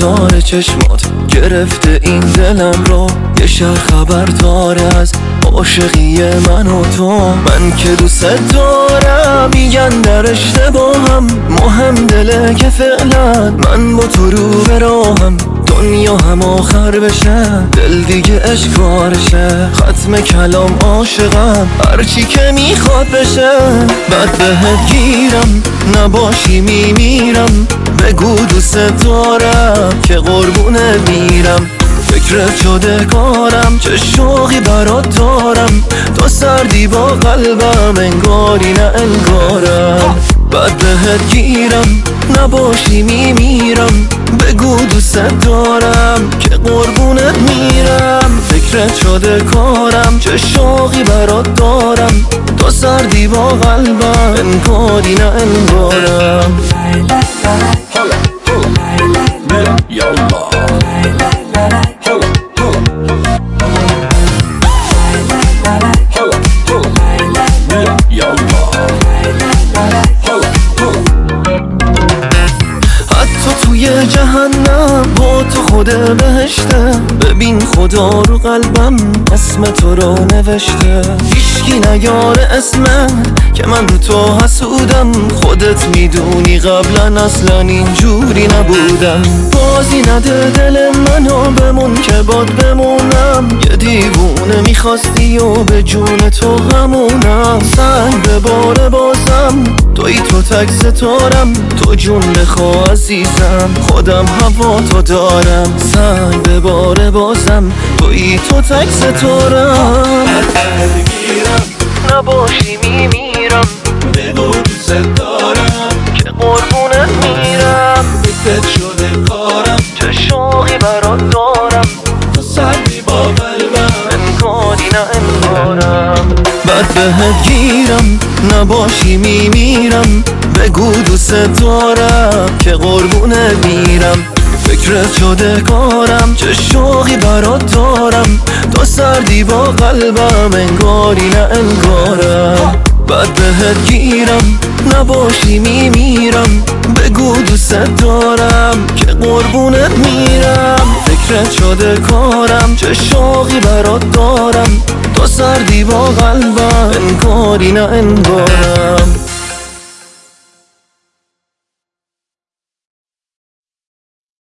داره چشمات گرفته این دلم رو، یه شهر خبر داره از عاشقی من و تو. من که دوست دارم میگن در اشتباهم، مهم دله که فعلا من با تو رو براهم. دنیا هم آخر بشه دل دیگه اشکارشه، ختم کلام عاشقم هرچی که میخواد بشه. بعد بهت گیرم نباشی میمیرم، بگو دوست دارم که قربونه میرم. فکرت شده کارم چه شوقی برات دارم، تو سردی با قلبم انگاری نه انگارم. بعد بهت گیرم نباشی میمیرم، بگو دوست دارم که قربونت میرم. فکرت شده کارم چه شوقی برات دارم، تو سردی با قلبم انگاری نه انگارم. جهنم با تو خود بهشته، ببین خدا رو قلبم اسم تو رو نوشته. هیچکی نیاره اسمت که من رو تو حسودم، خودت میدونی قبلا اصلا اینجوری نبودم. بازی نده دل منو بمون که باد بمونم، یه دیوونه میخواستی و به جون تو همونم. سنگ بباره بازم توی تو تک ستارم، تو جون بخوا عزیزم خودم هوا تو دارم. سنگ بباره بازم توی تو تک ستارم. بگیرم نباشی میمیرم، بگو دوست دارم که قربونت میرم. فکرت شده کارم چه شوقی برات دارم، تو سردی با قلبم انگاری نه انگارم. بعد بهت گیرم نباشی میمیرم، بگو دوست دارم که قربونه میرم. فکرت شده کارم چه شوقی برات دارم، تو سردی با قلبم انگاری نه انگارم. بعد بهت گیرم نباشی میمیرم، بگو دوست دارم که قربونت میرم. فکرت شده کارم چه شوقی برات دارم، تو سردی با قلبم انگاری نه انگارم.